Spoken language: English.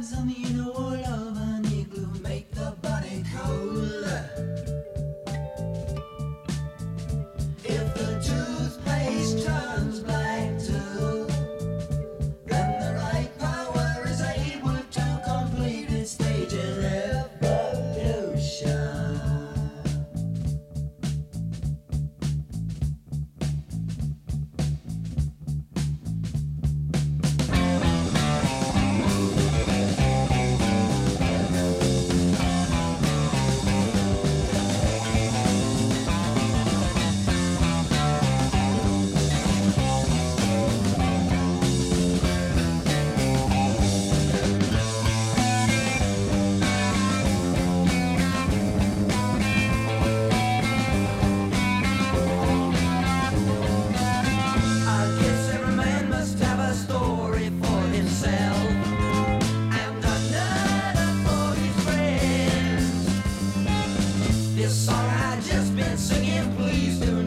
bugs on the inner wall of an igloo make the body cold. If the toothpaste turns black too, then the right power is able to complete its stage in evolution. I guess every man must have a story for himself and another for his friends. This song I just been singing, please do